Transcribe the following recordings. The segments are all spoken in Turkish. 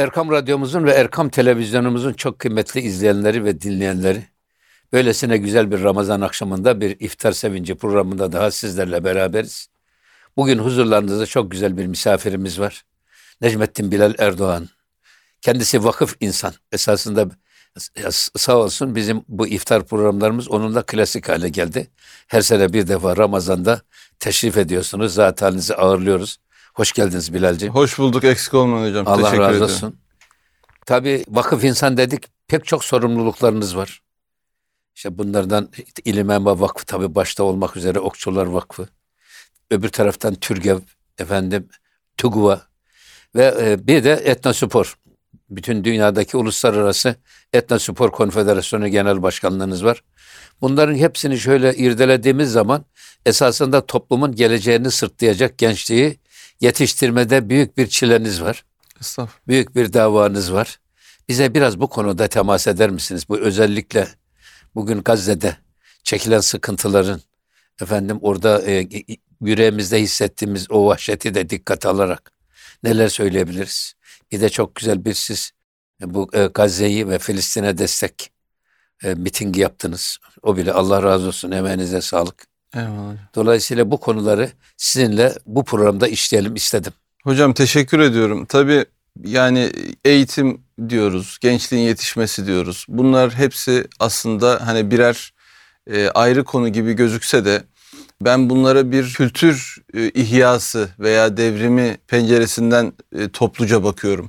Erkam Radyomuzun ve Erkam Televizyonumuzun çok kıymetli izleyenleri ve dinleyenleri, böylesine güzel bir Ramazan akşamında bir iftar sevinci programında daha sizlerle beraberiz. Bugün huzurlarınızda çok güzel bir misafirimiz var. Necmettin Bilal Erdoğan. Kendisi vakıf insan. Esasında sağ olsun bizim bu iftar programlarımız onunla klasik hale geldi. Her sene bir defa Ramazan'da teşrif ediyorsunuz. Zat halinizi ağırlıyoruz. Hoş geldiniz Bilal'ciğim. Hoş bulduk, eksik olmayın hocam. Allah Teşekkür razı ederim. olsun. Tabii vakıf insan dedik, pek çok sorumluluklarınız var. İşte bunlardan İlim Enva Vakfı tabii başta olmak üzere Okçular Vakfı. Öbür taraftan Türgev, TÜGVA ve bir de Etnospor. Bütün dünyadaki uluslararası Etnospor Konfederasyonu Genel Başkanlığınız var. Bunların hepsini şöyle irdelediğimiz zaman esasında toplumun geleceğini sırtlayacak gençliği yetiştirmede büyük bir çileniz var. Estağfurullah. Büyük bir davanız var. Bize biraz bu konuda temas eder misiniz? Bu özellikle bugün Gazze'de çekilen sıkıntıların, orada yüreğimizde hissettiğimiz o vahşeti de dikkate alarak neler söyleyebiliriz? Bir de çok güzel bir siz bu Gazze'yi ve Filistin'e destek mitingi yaptınız. O bile Allah razı olsun, emeğinize sağlık. Eyvallah. Dolayısıyla bu konuları sizinle bu programda işleyelim istedim. Hocam teşekkür ediyorum. Tabii yani eğitim diyoruz, gençliğin yetişmesi diyoruz. Bunlar hepsi aslında hani birer ayrı konu gibi gözükse de ben bunlara bir kültür ihyası veya devrimi penceresinden topluca bakıyorum.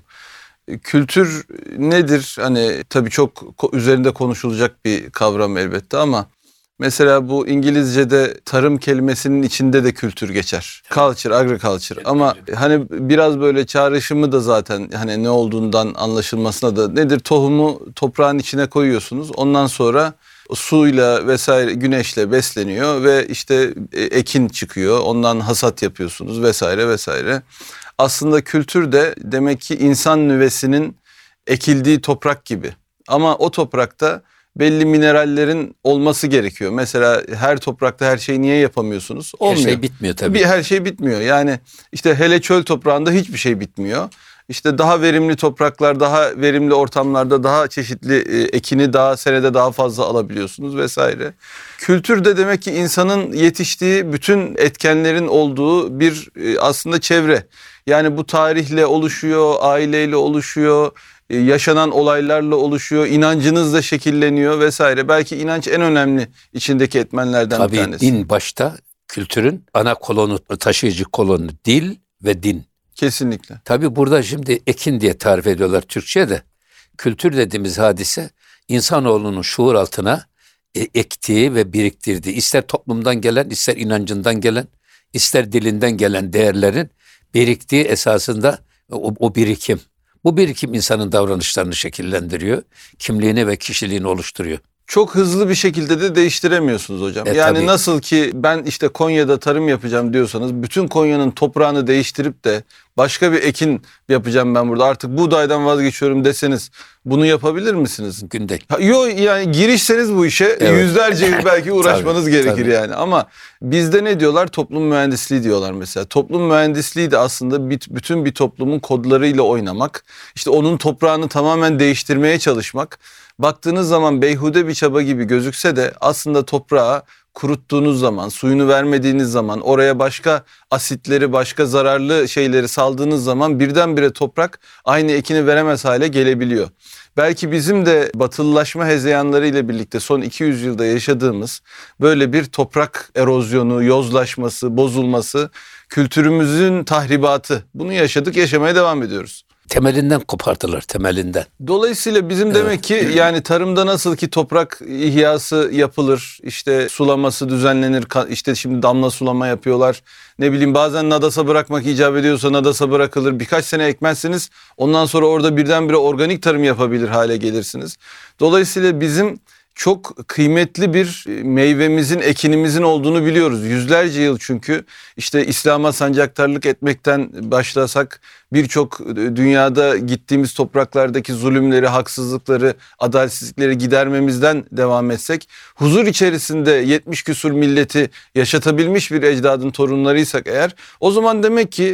Kültür nedir? Hani tabii çok üzerinde konuşulacak bir kavram elbette ama mesela bu İngilizce'de tarım kelimesinin içinde de kültür geçer. Culture, agriculture. Ama hani biraz böyle çağrışımı da zaten hani ne olduğundan anlaşılmasına da nedir? Tohumu toprağın içine koyuyorsunuz. Ondan sonra suyla vesaire güneşle besleniyor ve işte ekin çıkıyor. Ondan hasat yapıyorsunuz vesaire vesaire. Aslında kültür de demek ki insan nüvesinin ekildiği toprak gibi. Ama o toprakta belli minerallerin olması gerekiyor. Mesela her toprakta her şeyi niye yapamıyorsunuz? Olmuyor. Her şey bitmiyor tabii. Her şey bitmiyor. Yani işte hele çöl toprağında hiçbir şey bitmiyor. İşte daha verimli topraklar, daha verimli ortamlarda daha çeşitli ekini senede daha fazla alabiliyorsunuz vesaire. Kültür de demek ki insanın yetiştiği bütün etkenlerin olduğu bir aslında çevre. Yani bu tarihle oluşuyor, aileyle oluşuyor, yaşanan olaylarla oluşuyor, inancınız da şekilleniyor vesaire. Belki inanç en önemli içindeki etmenlerden bir tanesi. Tabii din başta, kültürün ana kolonu, taşıyıcı kolonu dil ve din. Kesinlikle. Tabii burada şimdi ekin diye tarif ediyorlar Türkçe'de. Kültür dediğimiz hadise insanoğlunun şuur altına ektiği ve biriktirdiği, ister toplumdan gelen, ister inancından gelen, ister dilinden gelen değerlerin biriktiği esasında o birikim. Bu birikim insanın davranışlarını şekillendiriyor, kimliğini ve kişiliğini oluşturuyor. Çok hızlı bir şekilde de değiştiremiyorsunuz hocam. Yani Tabii. nasıl ki ben işte Konya'da tarım yapacağım diyorsanız bütün Konya'nın toprağını değiştirip de başka bir ekin yapacağım ben burada artık buğdaydan vazgeçiyorum deseniz bunu yapabilir misiniz? Günde. Yok yani girişseniz bu işe Evet. yüzlerce yıl belki uğraşmanız Tabii, gerekir tabii. yani. Ama bizde ne diyorlar? Toplum mühendisliği diyorlar mesela. Toplum mühendisliği de aslında bütün bir toplumun kodlarıyla oynamak. İşte onun toprağını tamamen değiştirmeye çalışmak. Baktığınız zaman beyhude bir çaba gibi gözükse de aslında toprağa kuruttuğunuz zaman, suyunu vermediğiniz zaman, oraya başka asitleri, başka zararlı şeyleri saldığınız zaman birdenbire toprak aynı ekini veremez hale gelebiliyor. Belki bizim de batılılaşma hezeyanları ile birlikte son 200 yılda yaşadığımız böyle bir toprak erozyonu, yozlaşması, bozulması, kültürümüzün tahribatı. Bunu yaşadık, yaşamaya devam ediyoruz. Temelinden kopardılar, temelinden. Dolayısıyla bizim demek ki yani tarımda nasıl ki toprak ihyası yapılır, işte sulaması düzenlenir, işte şimdi damla sulama yapıyorlar. Ne bileyim bazen nadasa bırakmak icap ediyorsa nadasa bırakılır. Birkaç sene ekmezseniz ondan sonra orada birdenbire organik tarım yapabilir hale gelirsiniz. Dolayısıyla bizim çok kıymetli bir meyvemizin, ekinimizin olduğunu biliyoruz. Yüzlerce yıl çünkü işte İslam'a sancaktarlık etmekten başlasak birçok dünyada gittiğimiz topraklardaki zulümleri, haksızlıkları, adaletsizlikleri gidermemizden devam etsek, huzur içerisinde 70 küsur milleti yaşatabilmiş bir ecdadın torunlarıysak eğer, o zaman demek ki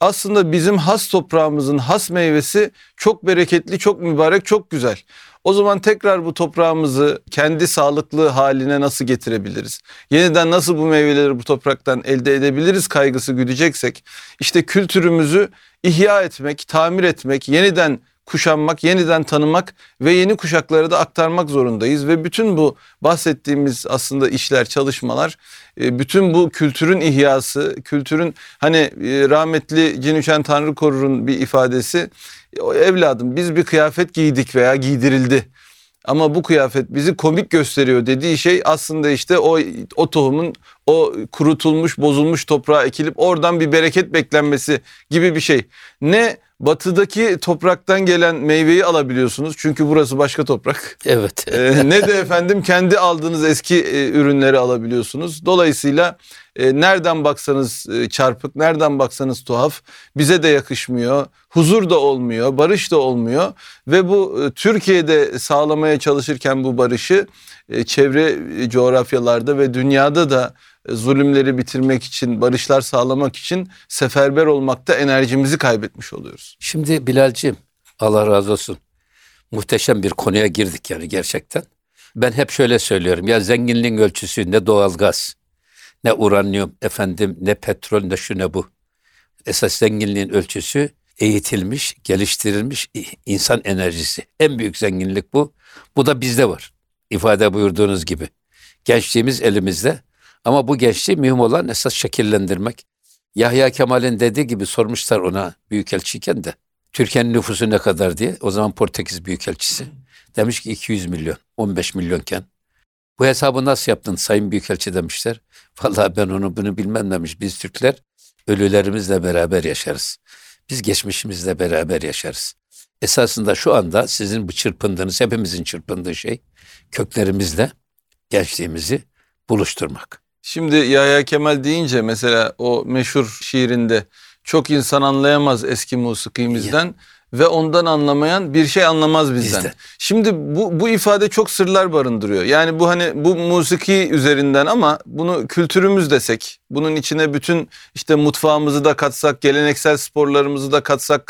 aslında bizim has toprağımızın has meyvesi çok bereketli, çok mübarek, çok güzel. O zaman tekrar bu toprağımızı kendi sağlıklı haline nasıl getirebiliriz? Yeniden nasıl bu meyveleri bu topraktan elde edebiliriz kaygısı güdeceksek, işte kültürümüzü ihya etmek, tamir etmek, yeniden kuşanmak, yeniden tanımak ve yeni kuşaklara da aktarmak zorundayız. Ve bütün bu bahsettiğimiz aslında işler, çalışmalar, bütün bu kültürün ihyası, kültürün hani rahmetli Cinüşen Tanrı Korur'un bir ifadesi, evladım biz bir kıyafet giydik veya giydirildi ama bu kıyafet bizi komik gösteriyor dediği şey aslında işte o tohumun o kurutulmuş, bozulmuş toprağa ekilip oradan bir bereket beklenmesi gibi bir şey. Ne batıdaki topraktan gelen meyveyi alabiliyorsunuz çünkü burası başka toprak. Evet. Ne de efendim kendi aldığınız eski ürünleri alabiliyorsunuz. Dolayısıyla nereden baksanız çarpık, nereden baksanız tuhaf, bize de yakışmıyor, huzur da olmuyor, barış da olmuyor ve bu Türkiye'de sağlamaya çalışırken bu barışı çevre coğrafyalarda ve dünyada da zulümleri bitirmek için, barışlar sağlamak için seferber olmakta enerjimizi kaybetmiş oluyoruz. Şimdi Bilal'ciğim, Allah razı olsun, muhteşem bir konuya girdik yani gerçekten. Ben hep şöyle söylüyorum, ya zenginliğin ölçüsü ne doğalgaz, ne uranyum, efendim ne petrol, ne şu ne bu. Esas zenginliğin ölçüsü eğitilmiş, geliştirilmiş insan enerjisi. En büyük zenginlik bu. Bu da bizde var. İfade buyurduğunuz gibi. Gençliğimiz elimizde. Ama bu gençliği mühim olan esas şekillendirmek. Yahya Kemal'in dediği gibi sormuşlar ona büyükelçiyken de. Türkiye'nin nüfusu ne kadar diye. O zaman Portekiz büyükelçisi. Demiş ki 200 milyon, 15 milyonken. Bu hesabı nasıl yaptın Sayın Büyükelçi demişler. Vallahi ben bunu bilmem demiş. Biz Türkler ölülerimizle beraber yaşarız. Biz geçmişimizle beraber yaşarız. Esasında şu anda sizin bu çırpındığınız, hepimizin çırpındığı şey köklerimizle gençliğimizi buluşturmak. Şimdi Yahya Kemal deyince mesela o meşhur şiirinde çok insan anlayamaz eski musikimizden ve ondan anlamayan bir şey anlamaz bizden. Şimdi bu ifade çok sırlar barındırıyor. Yani bu hani bu musiki üzerinden ama bunu kültürümüz desek, bunun içine bütün işte mutfağımızı da katsak, geleneksel sporlarımızı da katsak,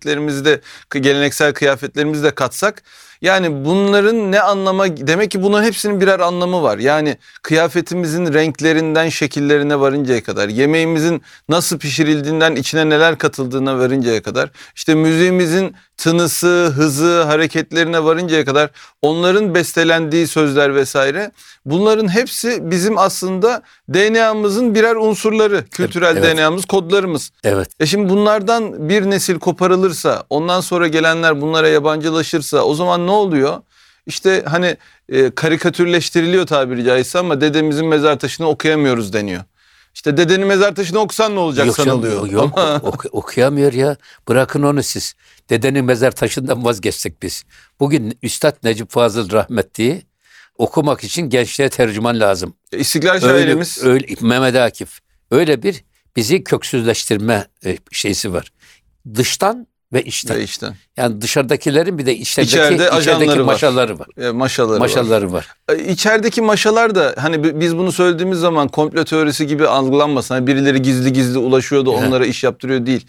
geleneksel kıyafetlerimizi de katsak, yani bunların ne anlama, demek ki bunların hepsinin birer anlamı var. Yani kıyafetimizin renklerinden şekillerine varıncaya kadar, yemeğimizin nasıl pişirildiğinden içine neler katıldığına varıncaya kadar, işte müziğimizin tınısı, hızı, hareketlerine varıncaya kadar, onların bestelendiği sözler vesaire, bunların hepsi bizim aslında DNA'mızın birer unsurları, kültürel evet. DNA'mız, kodlarımız. Evet. Şimdi bunlardan bir nesil koparılırsa, ondan sonra gelenler bunlara yabancılaşırsa o zaman ne oluyor? İşte hani karikatürleştiriliyor tabiri caizse ama dedemizin mezar taşını okuyamıyoruz deniyor. İşte dedenin mezar taşını okusan ne olacak sanılıyor. Yok okuyamıyor ya. Bırakın onu siz. Dedenin mezar taşından vazgeçtik biz. Bugün Üstad Necip Fazıl rahmetliyi okumak için gençliğe tercüman lazım. İstiklal şairimiz. Öyle, Mehmet Akif. Öyle bir bizi köksüzleştirme şeysi var. Dıştan ve içten. Yani dışarıdakilerin bir de içerideki maşaları var. Maşaları var. İçerideki maşalar da hani biz bunu söylediğimiz zaman komplo teorisi gibi algılanmasın. Hani birileri gizli ulaşıyor da onlara iş yaptırıyor değil.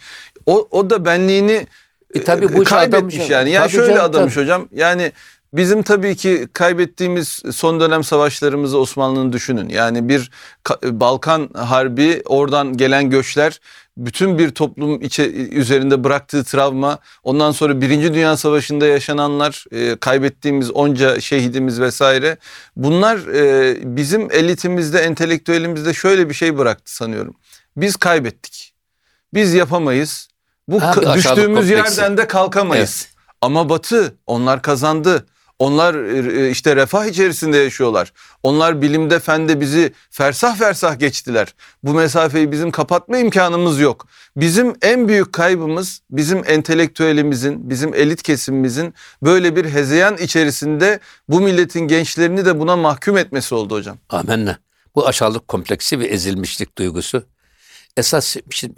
O da benliğini tabii bu kaybetmiş yani. Yani şöyle adamış hocam. Yani bizim tabii ki kaybettiğimiz son dönem savaşlarımızı Osmanlı'nın düşünün. Yani bir Balkan Harbi, oradan gelen göçler, bütün bir toplum üzerinde bıraktığı travma, ondan sonra Birinci Dünya Savaşı'nda yaşananlar, kaybettiğimiz onca şehidimiz vesaire. Bunlar bizim elitimizde, entelektüelimizde şöyle bir şey bıraktı sanıyorum. Biz kaybettik. Biz yapamayız. Bu düştüğümüz yerden de kalkamayız. Evet. Ama Batı, onlar kazandı. Onlar işte refah içerisinde yaşıyorlar. Onlar bilimde, fende bizi fersah geçtiler. Bu mesafeyi bizim kapatma imkanımız yok. Bizim en büyük kaybımız bizim entelektüelimizin, bizim elit kesimimizin böyle bir hezeyan içerisinde bu milletin gençlerini de buna mahkum etmesi oldu hocam. Amenna. Bu aşağılık kompleksi ve ezilmişlik duygusu. Esas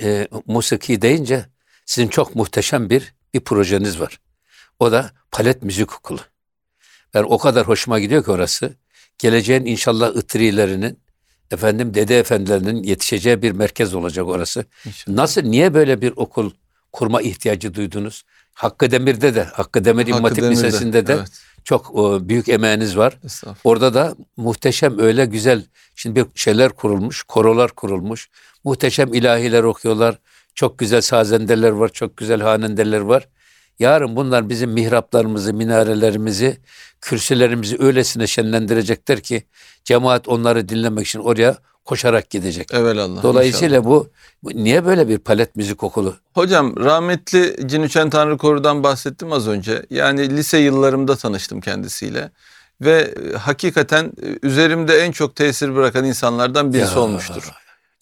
musiki deyince sizin çok muhteşem bir projeniz var. O da Palet Müzik Okulu. Ben o kadar hoşuma gidiyor ki orası. Geleceğin inşallah ıtrilerinin efendim dede efendilerinin yetişeceği bir merkez olacak orası. İnşallah. Nasıl, niye böyle bir okul kurma ihtiyacı duydunuz? Hakkı Demir'de de, Hakkı Demir İmam Hakkı Hatip Demir'de, Lisesi'nde de evet. çok büyük emeğiniz var. Estağfurullah. Orada da muhteşem, öyle güzel, şimdi bir şeyler kurulmuş, korolar kurulmuş. Muhteşem ilahiler okuyorlar. Çok güzel sazendeler var, çok güzel hanendeler var. Yarın bunlar bizim mihraplarımızı, minarelerimizi, kürsülerimizi öylesine şenlendirecekler ki cemaat onları dinlemek için oraya koşarak gidecek. Evelallah. Dolayısıyla inşallah. bu niye böyle bir palet müzik okulu? Hocam, rahmetli Cinüçen Tanrıkoru'dan bahsettim az önce. Yani lise yıllarımda tanıştım kendisiyle. Ve hakikaten üzerimde en çok tesir bırakan insanlardan birisi Ya. olmuştur.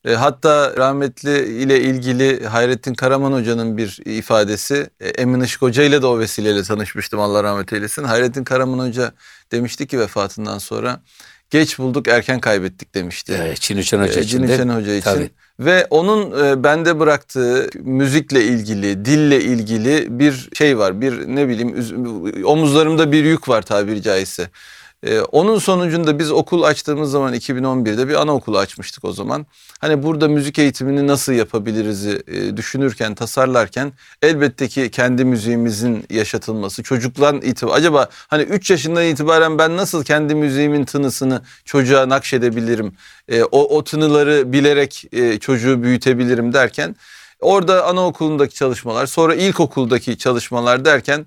Hatta rahmetli ile ilgili Hayrettin Karaman Hoca'nın bir ifadesi, Emin Işık Hoca ile de o vesileyle tanışmıştım, Allah rahmet eylesin. Hayrettin Karaman Hoca demişti ki vefatından sonra, geç bulduk erken kaybettik demişti. Çinüçen Hoca için de. Cinüçen Hoca için. Tabii. Ve onun bende bıraktığı müzikle ilgili, dille ilgili bir şey var. Bir, ne bileyim, omuzlarımda bir yük var tabiri caizse. Onun sonucunda biz okul açtığımız zaman 2011'de bir anaokulu açmıştık o zaman. Hani burada müzik eğitimini nasıl yapabiliriz'i düşünürken, tasarlarken elbette ki kendi müziğimizin yaşatılması, çocuktan itibaren, acaba hani 3 yaşından itibaren ben nasıl kendi müziğimin tınısını çocuğa nakşedebilirim, o tınıları bilerek çocuğu büyütebilirim derken, orada anaokulundaki çalışmalar, sonra ilkokuldaki çalışmalar derken,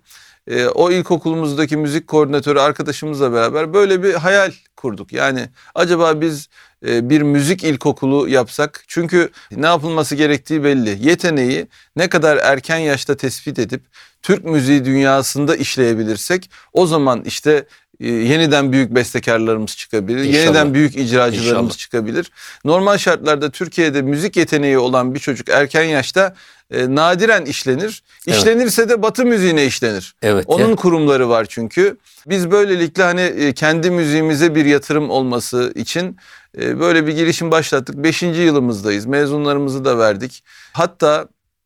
o ilkokulumuzdaki müzik koordinatörü arkadaşımızla beraber böyle bir hayal kurduk. Yani acaba biz bir müzik ilkokulu yapsak, çünkü ne yapılması gerektiği belli. Yeteneği ne kadar erken yaşta tespit edip Türk müziği dünyasında işleyebilirsek, o zaman işte yeniden büyük bestekarlarımız çıkabilir. İnşallah. Yeniden büyük icracılarımız İnşallah. çıkabilir. Normal şartlarda Türkiye'de müzik yeteneği olan bir çocuk erken yaşta nadiren işlenir. Evet. İşlenirse de Batı müziğine işlenir. Evet. Onun ya. kurumları var çünkü. Biz böylelikle hani kendi müziğimize bir yatırım olması için böyle bir girişim başlattık. 5. yılımızdayız. Mezunlarımızı da verdik. Hatta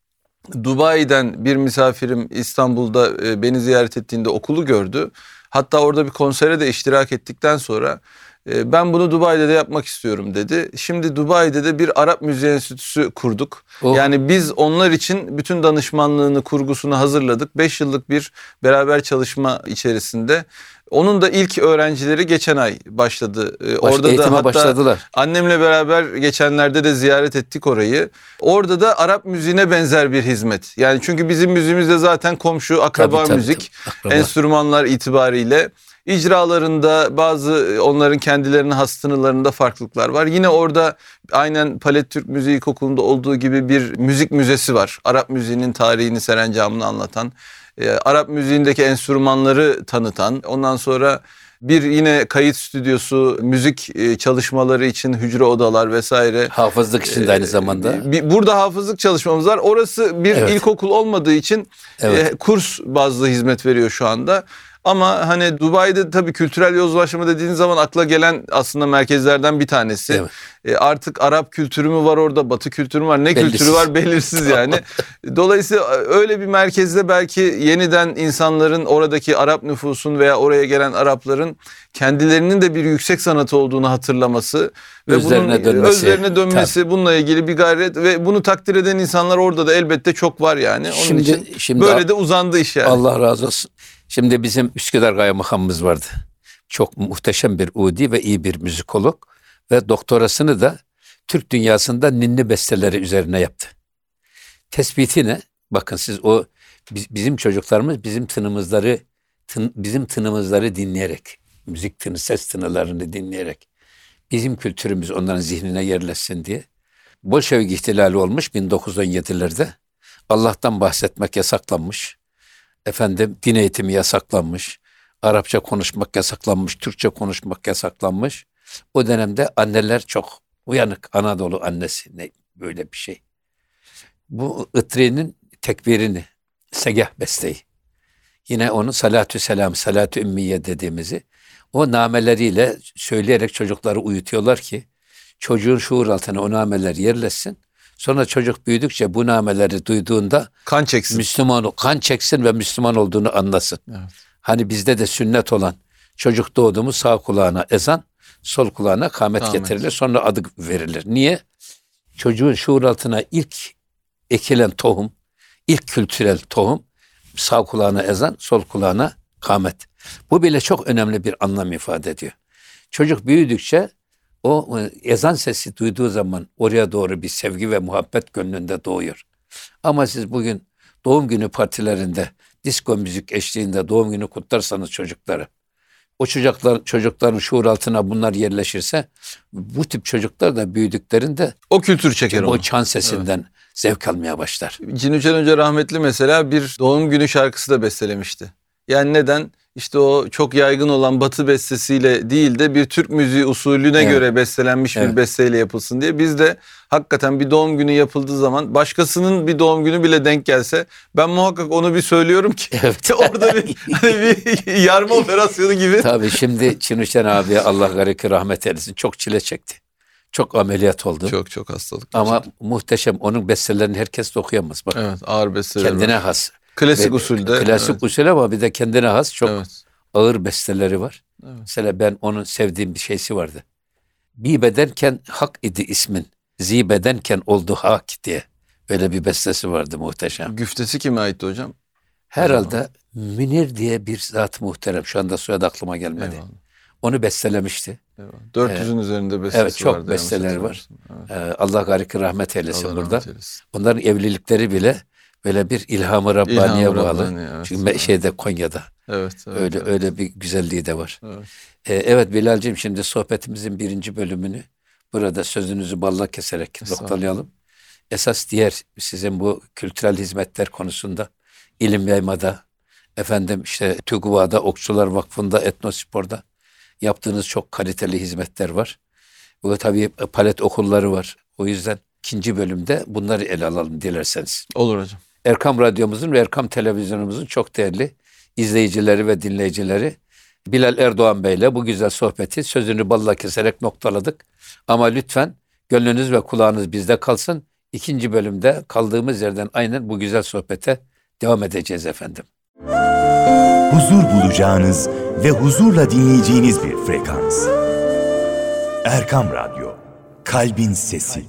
Dubai'den bir misafirim İstanbul'da beni ziyaret ettiğinde okulu gördü. Hatta orada bir konsere de iştirak ettikten sonra ben bunu Dubai'de de yapmak istiyorum dedi. Şimdi Dubai'de de bir Arap Müziği Enstitüsü kurduk. Oh. Yani biz onlar için bütün danışmanlığını, kurgusunu hazırladık. 5 yıllık bir beraber çalışma içerisinde. Onun da ilk öğrencileri geçen ay başladı. Orada Eğitime da hatta başladılar. annemle beraber geçenlerde de ziyaret ettik orayı. Orada da Arap müziğine benzer bir hizmet. Yani çünkü bizim müziğimizde zaten komşu, akraba Tabii, müzik, akraba. enstrümanlar itibariyle. İcralarında bazı onların kendilerine has tınılarında farklılıklar var. Yine orada aynen Palet Türk Müziği İlkokulu'nda olduğu gibi bir müzik müzesi var. Arap müziğinin tarihini, serencamını anlatan, Arap müziğindeki enstrümanları tanıtan, ondan sonra bir yine kayıt stüdyosu, müzik çalışmaları için hücre odalar vesaire. Hafızlık için de aynı zamanda. Burada hafızlık çalışmamız var. Orası bir Evet. ilkokul olmadığı için Evet. kurs bazlı hizmet veriyor şu anda. Ama hani Dubai'de tabii kültürel yozlaşma dediğiniz zaman akla gelen aslında merkezlerden bir tanesi. Evet. Artık Arap kültürü mü var orada, Batı kültürü mü var, ne Belirsiz. kültürü var belirsiz yani. Dolayısıyla öyle bir merkezde belki yeniden insanların, oradaki Arap nüfusun veya oraya gelen Arapların kendilerinin de bir yüksek sanatı olduğunu hatırlaması ve Özlerine bunun dönmesi. özlerine dönmesi, bununla ilgili bir gayret ve bunu takdir eden insanlar orada da elbette çok var yani. Onun için böyle de uzandı iş yani. Allah razı olsun. Şimdi bizim Üsküdar Kaymakamımız vardı. Çok muhteşem bir udi ve iyi bir müzikolog ve doktorasını da Türk dünyasında ninni besteleri üzerine yaptı. Tespiti ne? Bakın siz bizim çocuklarımız bizim tınımızları dinleyerek, müzik tını, ses tınılarını dinleyerek bizim kültürümüz onların zihnine yerleşsin diye. Bolşevik ihtilali olmuş 1917'lerde. Allah'tan bahsetmek yasaklanmış. Efendim din eğitimi yasaklanmış. Arapça konuşmak yasaklanmış. Türkçe konuşmak yasaklanmış. O dönemde anneler çok uyanık. Anadolu annesi ne böyle bir şey. Bu Itri'nin tekbirini, segah besteyi. Yine onun salatü selam, salatü ümmiye dediğimizi o nameleriyle söyleyerek çocukları uyutuyorlar ki çocuğun şuur altına o nameler yerleşsin. Sonra çocuk büyüdükçe bu nameleri duyduğunda Kan çeksin. kan çeksin ve Müslüman olduğunu anlasın. Evet. Hani bizde de sünnet olan çocuk doğdu mu sağ kulağına ezan, sol kulağına kâmet Kâmet. getirilir. Sonra adı verilir. Niye? Çocuğun şuur altına ilk ekilen tohum, ilk kültürel tohum sağ kulağına ezan, sol kulağına kâmet. Bu bile çok önemli bir anlam ifade ediyor. Çocuk büyüdükçe o ezan sesi duyduğu zaman oraya doğru bir sevgi ve muhabbet gönlünde doğuyor. Ama siz bugün doğum günü partilerinde disko müzik eşliğinde doğum günü kutlarsanız çocukları, o çocukların şuur altına bunlar yerleşirse bu tip çocuklar da büyüdüklerinde O kültür çeker o onu. çan sesinden zevk almaya başlar. Cinücel Hoca rahmetli mesela bir doğum günü şarkısı da bestelemişti. Yani neden? İşte o çok yaygın olan Batı bestesiyle değil de bir Türk müziği usulüne Evet. göre bestelenmiş bir Evet. besteyle yapılsın diye. Biz de hakikaten bir doğum günü yapıldığı zaman başkasının bir doğum günü bile denk gelse ben muhakkak onu bir söylüyorum ki Evet. orada bir yarma operasyonu gibi. Tabii şimdi Çinuşen abiye Allah gariki rahmet eylesin çok çile çekti. Çok ameliyat oldu. Çok hastalık. Ama muhteşem, onun bestelerini herkes de okuyamaz. Bak, Evet, ağır besteler kendine var. has. Klasik Ve usulde. Klasik evet. usul ama bir de kendine has çok Evet. ağır besteleri var. Evet. Mesela ben onun sevdiğim bir şeysi vardı. Bir bedenken hak idi ismin. Zi bedenken oldu hak diye. Böyle bir bestesi vardı muhteşem. Güftesi kime aitti hocam? Herhalde Münir diye bir zat muhterem. Şu anda soyadı aklıma gelmedi. Eyvallah. Onu bestelemişti. Eyvallah. 400'ün üzerinde bestesi Evet, çok vardı. besteler var. Evet. Allah gariki rahmet eylesin Allah burada. rahmet eylesin. Onların evlilikleri bile böyle bir ilham-ı Rabbani'ye İlham-ı bağlı. Rabbani, evet. Çünkü şeyde Konya'da Evet. öyle bir güzelliği de var. Evet. Evet Bilal'cim, şimdi sohbetimizin 1. bölümünü burada sözünüzü balla keserek noktalayalım. Esas diğer sizin bu kültürel hizmetler konusunda, ilim yaymada, efendim işte TÜGVA'da, Okçular Vakfı'nda, Etnospor'da yaptığınız çok kaliteli hizmetler var. Bu tabii palet okulları var. O yüzden 2. bölümde bunları ele alalım dilerseniz. Olur hocam. Erkam Radyomuzun ve Erkam Televizyonumuzun çok değerli izleyicileri ve dinleyicileri, Bilal Erdoğan Bey'le bu güzel sohbeti sözünü balla keserek noktaladık. Ama lütfen gönlünüz ve kulağınız bizde kalsın. 2. bölümde kaldığımız yerden aynen bu güzel sohbete devam edeceğiz efendim. Huzur bulacağınız ve huzurla dinleyeceğiniz bir frekans. Erkam Radyo, Kalbin Sesi.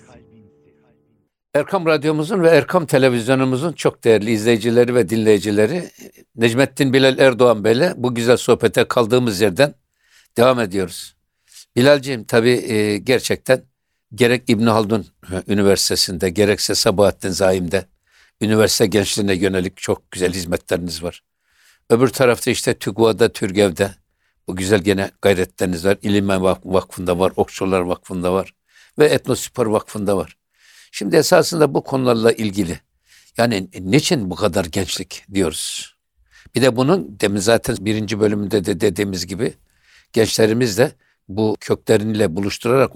Erkam Radyomuzun ve Erkam Televizyonumuzun çok değerli izleyicileri ve dinleyicileri, Necmettin Bilal Erdoğan Bey'le bu güzel sohbete kaldığımız yerden devam ediyoruz. Bilal'ciğim tabii gerçekten gerek İbn Haldun Üniversitesi'nde gerekse Sabahattin Zaim'de üniversite gençliğine yönelik çok güzel hizmetleriniz var. Öbür tarafta işte TÜGVA'da, TÜRGEV'de bu güzel gene gayretleriniz var. İlim Vakfı'nda var, Okçular Vakfı'nda var ve Etnospor Vakfı'nda var. Şimdi esasında bu konularla ilgili yani niçin bu kadar gençlik diyoruz? Bir de bunun demin zaten 1. bölümünde de dediğimiz gibi gençlerimiz de bu kökleriyle buluşturarak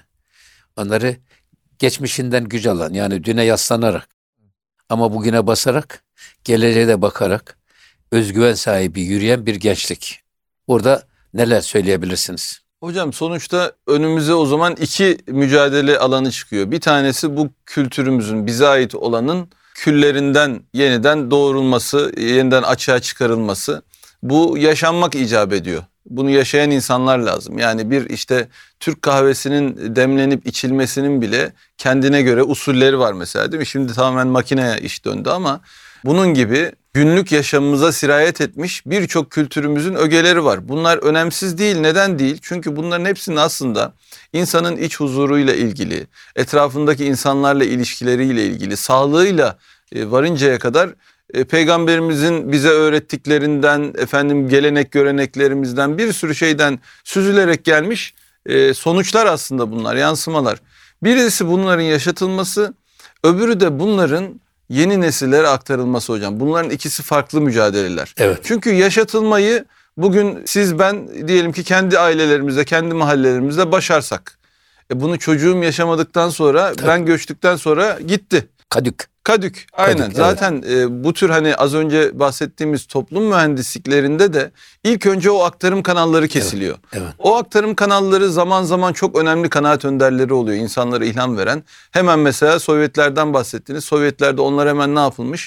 onları geçmişinden güç alan, yani düne yaslanarak ama bugüne basarak, geleceğe de bakarak özgüven sahibi yürüyen bir gençlik. Burada neler söyleyebilirsiniz? Hocam sonuçta önümüze o zaman 2 mücadele alanı çıkıyor. Bir tanesi bu kültürümüzün, bize ait olanın küllerinden yeniden doğrulması, yeniden açığa çıkarılması. Bu yaşanmak icap ediyor. Bunu yaşayan insanlar lazım. Yani bir işte Türk kahvesinin demlenip içilmesinin bile kendine göre usulleri var mesela, değil mi? Şimdi tamamen makineye iş döndü ama bunun gibi günlük yaşamımıza sirayet etmiş birçok kültürümüzün ögeleri var. Bunlar önemsiz değil. Neden değil? Çünkü bunların hepsinin aslında insanın iç huzuruyla ilgili, etrafındaki insanlarla ilişkileriyle ilgili, sağlığıyla varıncaya kadar Peygamberimizin bize öğrettiklerinden, gelenek göreneklerimizden, bir sürü şeyden süzülerek gelmiş sonuçlar aslında bunlar, yansımalar. Birisi bunların yaşatılması, öbürü de bunların yeni nesillere aktarılması hocam. Bunların ikisi farklı mücadeleler. Evet. Çünkü yaşatılmayı bugün siz ben diyelim ki kendi ailelerimizde, kendi mahallelerimizde başarsak. Bunu çocuğum yaşamadıktan sonra, ben göçtükten sonra gitti. Kadük. Aynen. Kadük, evet. Zaten bu tür hani az önce bahsettiğimiz toplum mühendisliklerinde de ilk önce o aktarım kanalları kesiliyor. Evet. O aktarım kanalları zaman zaman çok önemli kanaat önderleri oluyor. İnsanlara ilham veren. Hemen mesela Sovyetlerden bahsettiniz. Sovyetlerde onlar hemen ne yapılmış?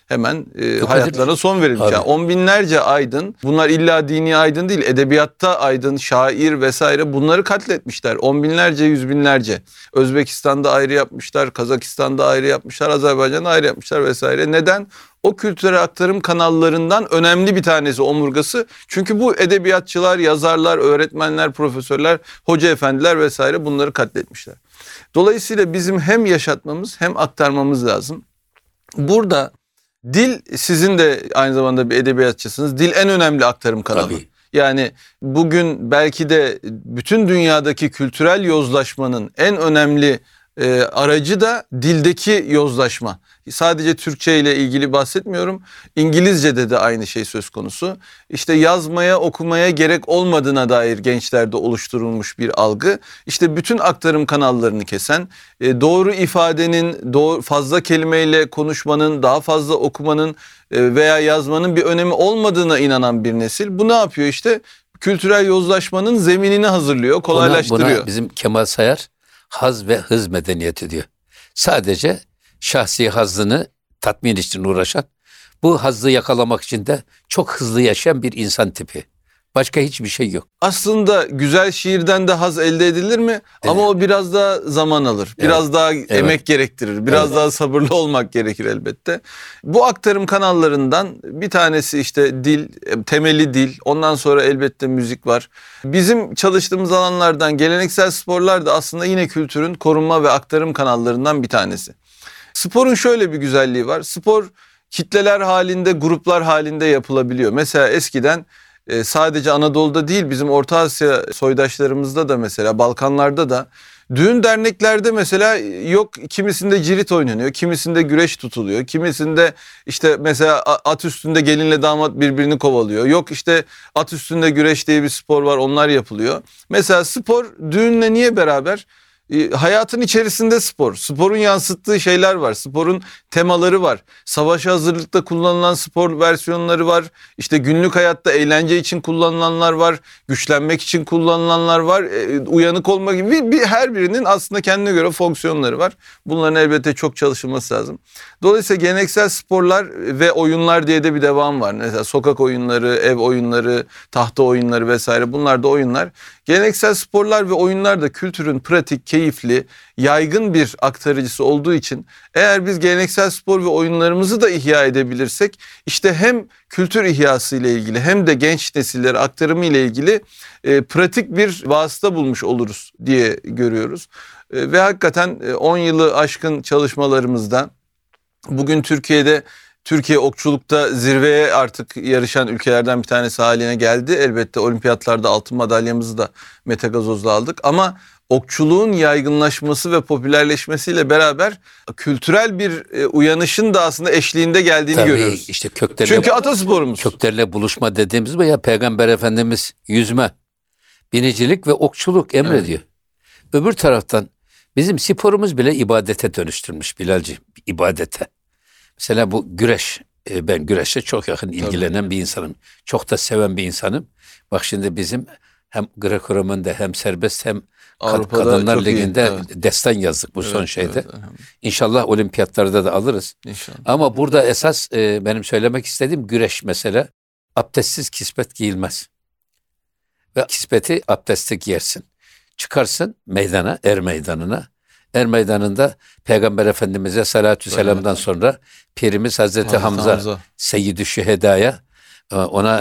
hemen Yok, hayatlarına son verilmiş. Abi. Yani on binlerce aydın, bunlar illa dini aydın değil, edebiyatta aydın, şair vesaire, bunları katletmişler. On binlerce, yüz binlerce. Özbekistan'da ayrı yapmışlar, Kazakistan'da ayrı yapmışlar, Azerbaycan'da ayrı yapmışlar vesaire. Neden? O kültürel aktarım kanallarından önemli bir tanesi, omurgası. Çünkü bu edebiyatçılar, yazarlar, öğretmenler, profesörler, hoca efendiler vesaire bunları katletmişler. Dolayısıyla bizim hem yaşatmamız hem aktarmamız lazım. Burada dil, sizin de aynı zamanda bir edebiyatçısınız. Dil en önemli aktarım kanalı. Tabii. Yani bugün belki de bütün dünyadaki kültürel yozlaşmanın en önemli aracı da dildeki yozlaşma. Sadece Türkçe ile ilgili bahsetmiyorum. İngilizce'de de aynı şey söz konusu. İşte yazmaya, okumaya gerek olmadığına dair gençlerde oluşturulmuş bir algı. İşte bütün aktarım kanallarını kesen, doğru ifadenin, fazla kelimeyle konuşmanın, daha fazla okumanın veya yazmanın bir önemi olmadığına inanan bir nesil. Bu ne yapıyor işte? Kültürel yozlaşmanın zeminini hazırlıyor, kolaylaştırıyor. Buna bizim Kemal Sayar haz ve hız medeniyeti diyor. Sadece şahsi hazzını tatmin için uğraşan, bu hazzı yakalamak için de çok hızlı yaşayan bir insan tipi. Başka hiçbir şey yok. Aslında güzel şiirden de haz elde edilir mi? Ama o biraz daha zaman alır. Biraz daha emek gerektirir. Biraz daha sabırlı olmak gerekir elbette. Bu aktarım kanallarından bir tanesi işte dil, temeli dil. Ondan sonra elbette müzik var. Bizim çalıştığımız alanlardan geleneksel sporlar da aslında yine kültürün korunma ve aktarım kanallarından bir tanesi. Sporun şöyle bir güzelliği var. Spor kitleler halinde, gruplar halinde yapılabiliyor. Mesela eskiden sadece Anadolu'da değil, bizim Orta Asya soydaşlarımızda da, mesela Balkanlarda da düğün derneklerde mesela yok, kimisinde cirit oynanıyor, kimisinde güreş tutuluyor, kimisinde işte mesela at üstünde gelinle damat birbirini kovalıyor. Yok işte at üstünde güreş diye bir spor var, onlar yapılıyor. Mesela spor düğünle niye beraber? Hayatın içerisinde spor. Sporun yansıttığı şeyler var. Sporun temaları var. Savaşa hazırlıkta kullanılan spor versiyonları var. İşte günlük hayatta eğlence için kullanılanlar var. Güçlenmek için kullanılanlar var. Uyanık olma gibi her birinin aslında kendine göre fonksiyonları var. Bunların elbette çok çalışılması lazım. Dolayısıyla geleneksel sporlar ve oyunlar diye de bir devam var. Mesela sokak oyunları, ev oyunları, tahta oyunları vesaire, bunlar da oyunlar. Geleneksel sporlar ve oyunlar da kültürün pratik, keyifli, yaygın bir aktarıcısı olduğu için eğer biz geleneksel spor ve oyunlarımızı da ihya edebilirsek, işte hem kültür ihyası ile ilgili hem de genç nesillere aktarımı ile ilgili pratik bir vasıta bulmuş oluruz diye görüyoruz. Ve hakikaten 10 yılı aşkın çalışmalarımızda bugün Türkiye okçulukta zirveye artık yarışan ülkelerden bir tanesi haline geldi. Elbette olimpiyatlarda altın madalyamızı da Mete Gazoz'la aldık. Ama okçuluğun yaygınlaşması ve popülerleşmesiyle beraber kültürel bir uyanışın da aslında eşliğinde geldiğini görüyoruz. İşte köklerle, çünkü atasporumuz. Köklerle buluşma dediğimiz bu ya, Peygamber Efendimiz yüzme, binicilik ve okçuluk emrediyor. Öbür taraftan bizim sporumuz bile ibadete dönüştürmüş Bilal'ciğim, ibadete. Mesela bu güreş, ben güreşe çok yakın ilgilenen bir insanım. çok da seven bir insanım. Bak şimdi bizim hem Greco-Roman'da hem serbest hem Avrupa'da Kadınlar çok iyi, Ligi'nde evet. destan yazdık bu son şeyde. Evet. İnşallah olimpiyatlarda da alırız. İnşallah. Ama burada esas benim söylemek istediğim güreş mesela. Abdestsiz kispet giyilmez. Ve kispeti abdestli giyersin. Çıkarsın meydana, er meydanına. Er meydanında Peygamber Efendimiz'e salatü selamdan sonra Pirimiz Hazreti Hamza Seyyid-i Şüheda'ya ona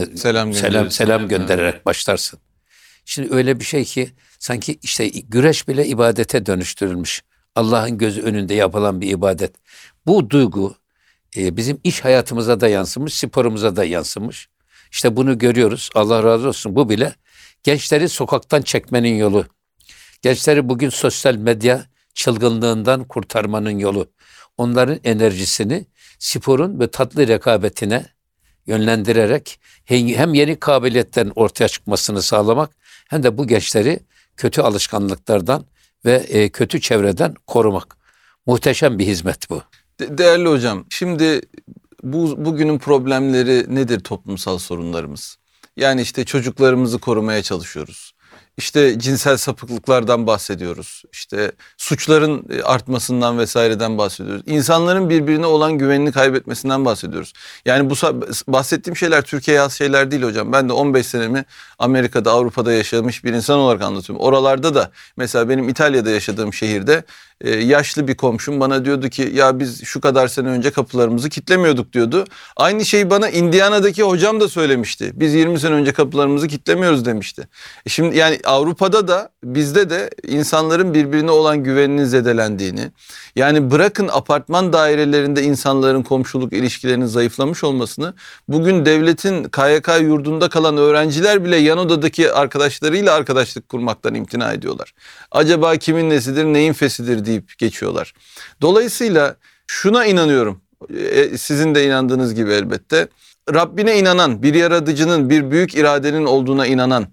selam göndererek başlarsın. Şimdi öyle bir şey ki sanki işte güreş bile ibadete dönüştürülmüş. Allah'ın gözü önünde yapılan bir ibadet. Bu duygu bizim iş hayatımıza da yansımış, sporumuza da yansımış. İşte bunu görüyoruz. Allah razı olsun. Bu bile gençleri sokaktan çekmenin yolu. Gençleri bugün sosyal medya çılgınlığından kurtarmanın yolu. Onların enerjisini sporun ve tatlı rekabetine yönlendirerek hem yeni kabiliyetlerin ortaya çıkmasını sağlamak hem de bu gençleri kötü alışkanlıklardan ve kötü çevreden korumak. Muhteşem bir hizmet bu. Değerli hocam, şimdi bugünün problemleri nedir, toplumsal sorunlarımız? Yani işte çocuklarımızı korumaya çalışıyoruz. İşte cinsel sapıklıklardan bahsediyoruz. İşte suçların artmasından vesaireden bahsediyoruz. İnsanların birbirine olan güvenini kaybetmesinden bahsediyoruz. Yani bu bahsettiğim şeyler Türkiye'ye has şeyler değil hocam. Ben de 15 senemi Amerika'da, Avrupa'da yaşamış bir insan olarak anlatıyorum. Oralarda da mesela benim İtalya'da yaşadığım şehirde yaşlı bir komşum bana diyordu ki ya biz şu kadar sene önce kapılarımızı kilitlemiyorduk diyordu. Aynı şeyi bana Indiana'daki hocam da söylemişti. Biz 20 sene önce kapılarımızı kilitlemiyoruz demişti. Şimdi yani Avrupa'da da bizde de insanların birbirine olan güveninin zedelendiğini, yani bırakın apartman dairelerinde insanların komşuluk ilişkilerinin zayıflamış olmasını, bugün devletin KYK yurdunda kalan öğrenciler bile yan odadaki arkadaşlarıyla arkadaşlık kurmaktan imtina ediyorlar. Acaba kimin nesidir, neyin fesidir deyip geçiyorlar. Dolayısıyla şuna inanıyorum, sizin de inandığınız gibi elbette, Rabbine inanan, bir yaratıcının, bir büyük iradenin olduğuna inanan,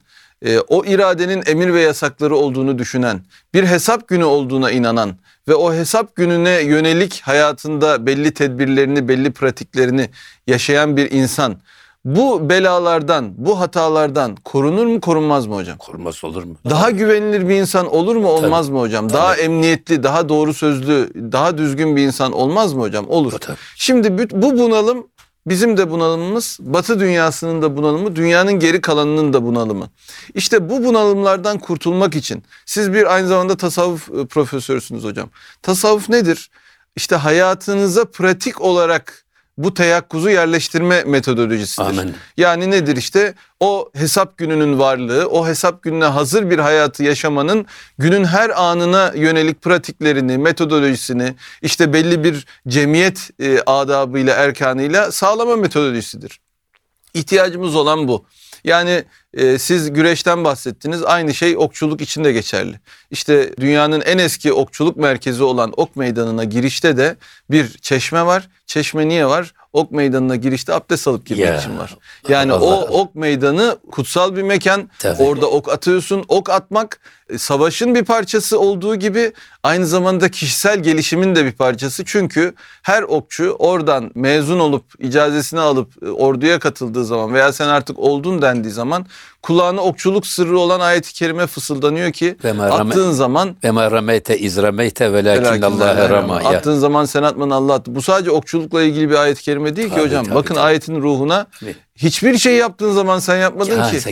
o iradenin emir ve yasakları olduğunu düşünen, bir hesap günü olduğuna inanan ve o hesap gününe yönelik hayatında belli tedbirlerini, belli pratiklerini yaşayan bir insan bu belalardan, bu hatalardan korunur mu, korunmaz mı hocam? Korunmaz olur mu? Daha güvenilir bir insan olur mu, olmaz Tabii. mı hocam? Tabii. Daha emniyetli, daha doğru sözlü, daha düzgün bir insan olmaz mı hocam? Olur. Tabii. Şimdi bu bunalım bizim de bunalımımız, Batı dünyasının da bunalımı, dünyanın geri kalanının da bunalımı. İşte bu bunalımlardan kurtulmak için siz bir aynı zamanda tasavvuf profesörüsünüz hocam. Tasavvuf nedir? İşte hayatınıza pratik olarak bu teyakkuzu yerleştirme metodolojisidir. Amin. Yani nedir işte? O hesap gününün varlığı, o hesap gününe hazır bir hayatı yaşamanın günün her anına yönelik pratiklerini, metodolojisini, işte belli bir cemiyet adabıyla, erkanıyla sağlama metodolojisidir. İhtiyacımız olan bu. Yani siz güreşten bahsettiniz. Aynı şey okçuluk için de geçerli. İşte dünyanın en eski okçuluk merkezi olan Ok Meydanı'na girişte de bir çeşme var. Çeşme niye var? Ok Meydanı'na girişte abdest alıp girmek için var. Yani Allah. o ok meydanı kutsal bir mekan. Tabii. Orada ok atıyorsun. Ok atmak savaşın bir parçası olduğu gibi aynı zamanda kişisel gelişimin de bir parçası. Çünkü her okçu oradan mezun olup icazesini alıp orduya katıldığı zaman veya sen artık oldun dendiği zaman kulağına okçuluk sırrı olan ayet-i kerime fısıldanıyor ki attığın zaman ve ma rameyte iz rameyte velakinnallâhe rama. Attığın zaman sen atman, Allah attı. Bu sadece okçulukla ilgili bir ayet-i kerime değil ki hocam. Bakın ayetin ruhuna hiçbir şey yaptığın zaman sen yapmadın ki.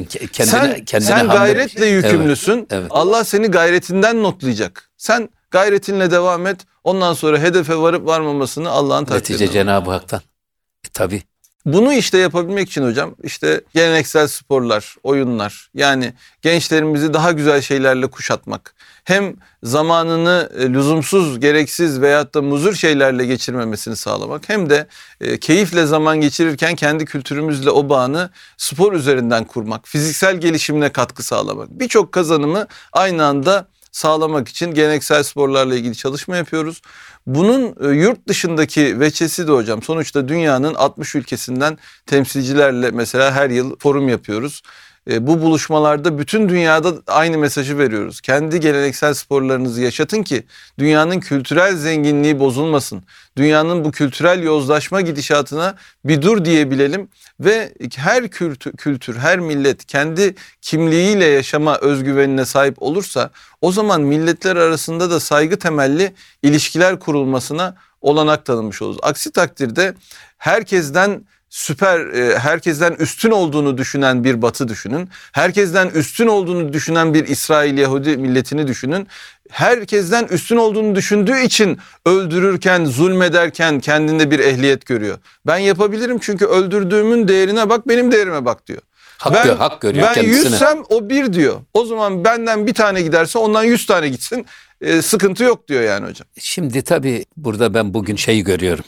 Sen gayretle yükümlüsün. Evet, evet. Allah seni gayretinden notlayacak. Sen gayretinle devam et. Ondan sonra hedefe varıp varmamasını Allah'ın takdiri. Netice Cenab-ı Hak'tan. Tabii. Bunu işte yapabilmek için hocam işte geleneksel sporlar, oyunlar, yani gençlerimizi daha güzel şeylerle kuşatmak. Hem zamanını lüzumsuz, gereksiz veyahut da muzur şeylerle geçirmemesini sağlamak, hem de keyifle zaman geçirirken kendi kültürümüzle o bağını spor üzerinden kurmak, fiziksel gelişimine katkı sağlamak. Birçok kazanımı aynı anda sağlamak için geleneksel sporlarla ilgili çalışma yapıyoruz. Bunun yurt dışındaki veçesi de hocam, sonuçta dünyanın 60 ülkesinden temsilcilerle mesela her yıl forum yapıyoruz. Bu buluşmalarda bütün dünyada aynı mesajı veriyoruz. Kendi geleneksel sporlarınızı yaşatın ki dünyanın kültürel zenginliği bozulmasın. Dünyanın bu kültürel yozlaşma gidişatına bir dur diyebilelim ve her kültür, her millet kendi kimliğiyle yaşama özgüvenine sahip olursa o zaman milletler arasında da saygı temelli ilişkiler kurulmasına olanak tanınmış oluruz. Aksi takdirde herkesten herkesten üstün olduğunu düşünen bir Batı düşünün. Herkesten üstün olduğunu düşünen bir İsrail Yahudi milletini düşünün. Herkesten üstün olduğunu düşündüğü için öldürürken, zulmederken kendinde bir ehliyet görüyor. Ben yapabilirim çünkü öldürdüğümün değerine bak, benim değerime bak diyor. Hak görüyor ben kendisine. 100'sem o 1 diyor. O zaman benden bir tane giderse ondan 100 tane gitsin. Sıkıntı yok diyor yani hocam. Şimdi tabii burada ben bugün şeyi görüyorum.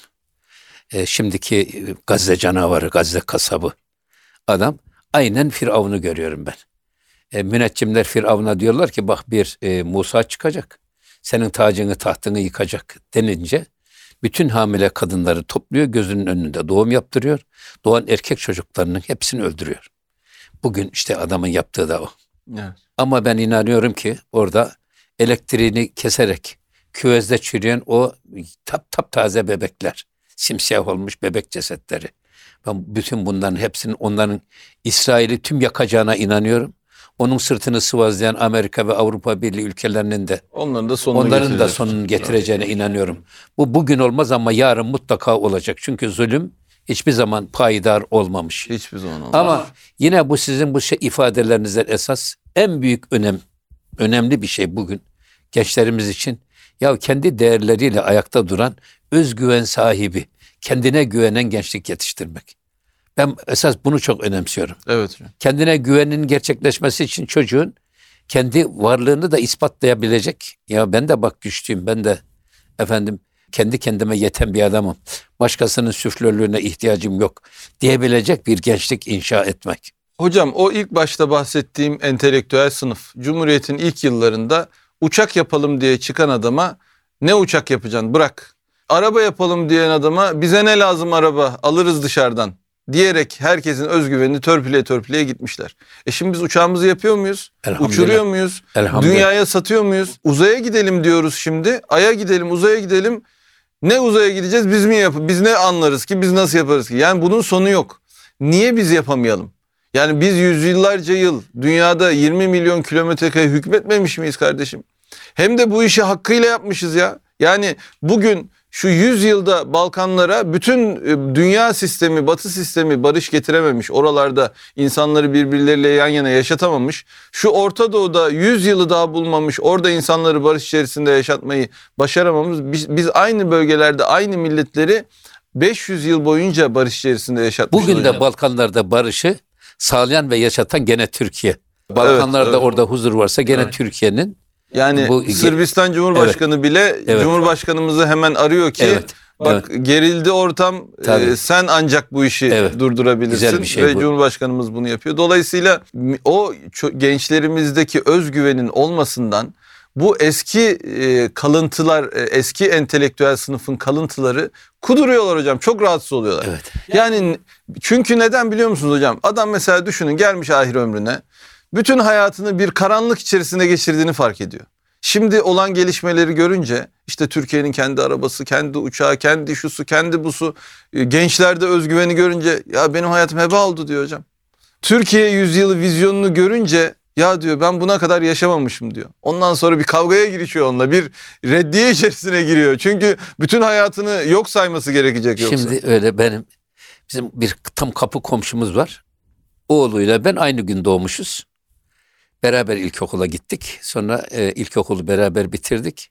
Şimdiki Gazze canavarı, Gazze kasabı adam aynen Firavun'u görüyorum ben. Müneccimler Firavun'a diyorlar ki bak bir Musa çıkacak. Senin tacını tahtını yıkacak denince bütün hamile kadınları topluyor, gözünün önünde doğum yaptırıyor. Doğan erkek çocuklarının hepsini öldürüyor. Bugün işte adamın yaptığı da o. Evet. Ama ben inanıyorum ki orada elektriğini keserek küvezde çürüyen o taptaze bebekler, simsiyah olmuş bebek cesetleri. Ben bütün bunların hepsinin onların İsrail'i tüm yakacağına inanıyorum. onun sırtını sıvazlayan Amerika ve Avrupa Birliği ülkelerinin de Onların da sonunu onların da getirecek. sonunu getireceğine inanıyorum. Bu bugün olmaz ama yarın mutlaka olacak. Çünkü zulüm hiçbir zaman payidar olmamış. Hiçbir zaman olmaz. Ama yine bu sizin bu ifadelerinizden esas en büyük önemli bir şey bugün gençlerimiz için. Ya kendi değerleriyle ayakta duran, özgüven sahibi, kendine güvenen gençlik yetiştirmek. Ben esas bunu çok önemsiyorum. Evet hocam. Kendine güvenin gerçekleşmesi için çocuğun kendi varlığını da ispatlayabilecek. Ya ben de bak güçlüyüm, ben de efendim kendi kendime yeten bir adamım. Başkasının süflörlüğüne ihtiyacım yok diyebilecek bir gençlik inşa etmek. Hocam o ilk başta bahsettiğim entelektüel sınıf Cumhuriyet'in ilk yıllarında uçak yapalım diye çıkan adama ne uçak yapacaksın bırak. Araba yapalım diyen adama bize ne lazım araba alırız dışarıdan diyerek herkesin özgüvenini törpüleye gitmişler. Şimdi biz uçağımızı yapıyor muyuz? Elhamdülillah. Uçuruyor muyuz? Elhamdülillah. Dünyaya satıyor muyuz? Uzaya gidelim diyoruz şimdi. Ay'a gidelim, uzaya gidelim. Ne uzaya gideceğiz? Biz mi biz ne anlarız ki? Biz nasıl yaparız ki? Yani bunun sonu yok. Niye biz yapamayalım? Yani biz yüzyıllarca yıl dünyada 20 milyon kilometrekare hükmetmemiş miyiz kardeşim? Hem de bu işi hakkıyla yapmışız ya. Yani bugün şu 100 yılda Balkanlara bütün dünya sistemi, Batı sistemi barış getirememiş. Oralarda insanları birbirleriyle yan yana yaşatamamış. Şu Orta Doğu'da 100 yılı daha bulmamış. Orada insanları barış içerisinde yaşatmayı başaramamış. Biz aynı bölgelerde aynı milletleri 500 yıl boyunca barış içerisinde yaşatmışız. Bugün de hocam. Balkanlarda barışı sağlayan ve yaşatan gene Türkiye. Balkanlarda evet. orada huzur varsa gene Evet. Türkiye'nin. Yani Bu- Sırbistan Cumhurbaşkanı bile Evet. Cumhurbaşkanımızı hemen arıyor ki Evet. bak gerildi ortam Tabii. sen ancak bu işi Evet. durdurabilirsin Güzel bir şey ve bu. Cumhurbaşkanımız bunu yapıyor. Dolayısıyla o gençlerimizdeki özgüvenin olmasından bu eski kalıntılar, eski entelektüel sınıfın kalıntıları kuduruyorlar hocam. Çok rahatsız oluyorlar. Evet. Yani çünkü neden biliyor musunuz hocam? Adam mesela düşünün gelmiş ahir ömrüne. Bütün hayatını bir karanlık içerisinde geçirdiğini fark ediyor. Şimdi olan gelişmeleri görünce işte Türkiye'nin kendi arabası, kendi uçağı, kendi şusu, kendi busu, gençlerde özgüveni görünce ya benim hayatım heba oldu diyor hocam. Türkiye yüzyılı vizyonunu görünce ya diyor ben buna kadar yaşamamışım diyor. Ondan sonra bir kavgaya girişiyor onunla, bir reddiye içerisine giriyor. Çünkü bütün hayatını yok sayması gerekecek yoksa. Şimdi öyle bizim bir tam kapı komşumuz var. Oğluyla ben aynı gün doğmuşuz. Beraber ilkokula gittik. Sonra ilkokulu beraber bitirdik.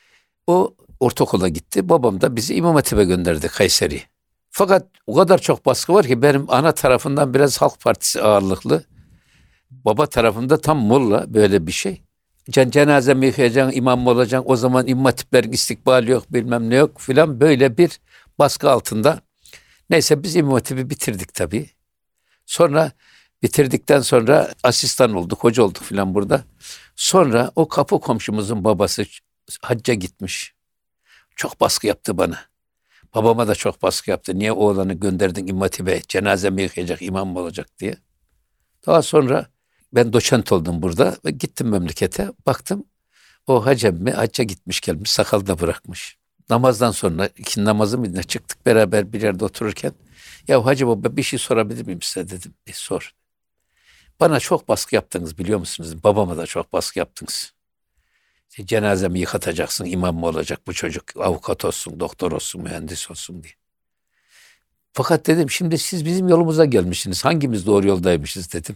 O ortaokula gitti. Babam da bizi İmam Hatip'e gönderdi Kayseri. Fakat o kadar çok baskı var ki benim ana tarafından biraz Halk Partisi ağırlıklı. Baba tarafında tam molla böyle bir şey. Cenaze mi yıkayacaksın, imam mı olacaksın? O zaman İmam Hatiplerin istikbali yok, bilmem ne yok filan, böyle bir baskı altında. Neyse biz İmam Hatip'i bitirdik tabii. Sonra bitirdikten sonra asistan olduk, hoca olduk filan burada. Sonra o kapı komşumuzun babası hacca gitmiş. Çok baskı yaptı bana. Babama da çok baskı yaptı. Niye oğlanı gönderdin İmam Hatip'e, cenaze mi yıkayacak, imam mı olacak diye. Daha sonra ben doçent oldum burada ve gittim memlekete. Baktım o hacem mi hacca gitmiş gelmiş, sakal da bırakmış. Namazdan sonra ikindi namazı mı ne çıktık beraber bir yerde otururken. Ya hacı baba bir şey sorabilir miyim size dedim. Sor. Bana çok baskı yaptınız biliyor musunuz? Babama da çok baskı yaptınız. İşte cenazemi yıkatacaksın, imam mı olacak bu çocuk? Avukat olsun, doktor olsun, mühendis olsun diye. Fakat dedim şimdi siz bizim yolumuza gelmişsiniz. Hangimiz doğru yoldaymışız dedim.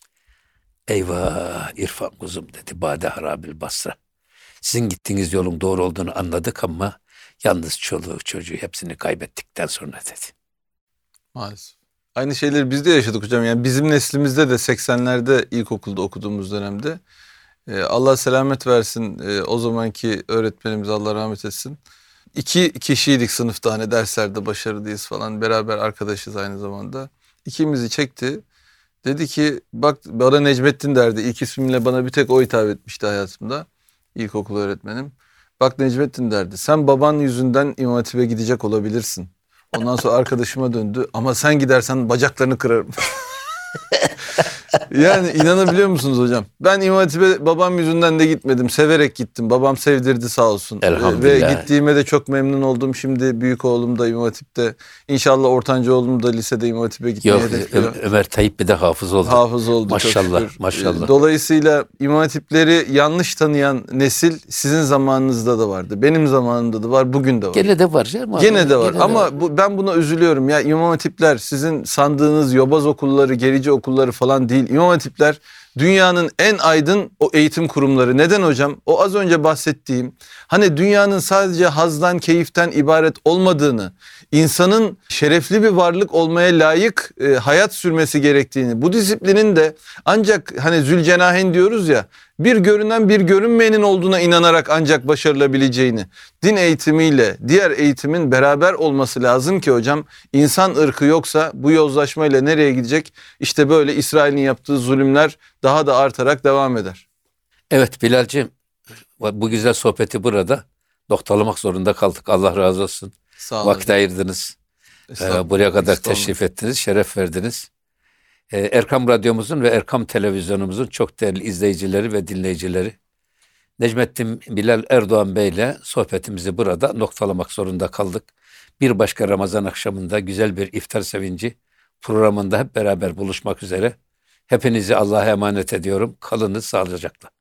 Eyvah İrfan kuzum dedi. Bade harabil basra. Sizin gittiğiniz yolun doğru olduğunu anladık ama yalnız çoluğu çocuğu hepsini kaybettikten sonra dedi. Maalesef. Aynı şeyleri biz de yaşadık hocam. Yani bizim neslimizde de 80'lerde ilkokulda okuduğumuz dönemde Allah selamet versin, o zamanki öğretmenimiz Allah rahmet etsin. 2 kişiydik sınıfta, hani derslerde başarılıyız falan, beraber arkadaşız aynı zamanda. İkimizi çekti. Dedi ki bak bana Necmettin derdi. İlk ismimle bana bir tek o hitap etmişti hayatımda. İlkokul öğretmenim. Bak Necmettin derdi. Sen baban yüzünden İmam Hatip'e gidecek olabilirsin. Ondan sonra arkadaşıma döndü. Ama sen gidersen bacaklarını kırarım. Yani inanabiliyor musunuz hocam? Ben İmam Hatip'e babam yüzünden de gitmedim. Severek gittim. Babam sevdirdi sağ olsun. Elhamdülillah. Ve gittiğime de çok memnun oldum. Şimdi büyük oğlum da İmam Hatip'te. İnşallah ortanca oğlum da lisede İmam Hatip'e gitmeyi Yok, hedefliyor. Ömer Tayyip bir de hafız oldu. Hafız oldu çok Maşallah, şükür. maşallah. Dolayısıyla İmam Hatipleri yanlış tanıyan nesil sizin zamanınızda da vardı. Benim zamanımda da var, bugün de var. Gene de var canım. Gene de var Gene de ama ben buna üzülüyorum. Ya İmam Hatipler sizin sandığınız yobaz okulları, gerici okulları falan değil. İmam Hatipler dünyanın en aydın o eğitim kurumları. Neden hocam? O az önce bahsettiğim hani dünyanın sadece hazdan, keyiften ibaret olmadığını, insanın şerefli bir varlık olmaya layık hayat sürmesi gerektiğini, bu disiplinin de ancak hani Zülcenahen diyoruz ya, bir görünen bir görünmeyenin olduğuna inanarak ancak başarılabileceğini, din eğitimiyle diğer eğitimin beraber olması lazım ki hocam, insan ırkı yoksa bu yozlaşmayla nereye gidecek? İşte böyle İsrail'in yaptığı zulümler daha da artarak devam eder. Evet Bilal'cim, bu güzel sohbeti burada noktalamak zorunda kaldık. Allah razı olsun. Sağ olun. Vakit ayırdınız. Buraya kadar teşrif ettiniz, şeref verdiniz. Erkam Radyomuzun ve Erkam Televizyonumuzun çok değerli izleyicileri ve dinleyicileri, Necmettin Bilal Erdoğan Bey ile sohbetimizi burada noktalamak zorunda kaldık. Bir başka Ramazan akşamında güzel bir iftar sevinci programında hep beraber buluşmak üzere. Hepinizi Allah'a emanet ediyorum. Kalınız sağlıcakla.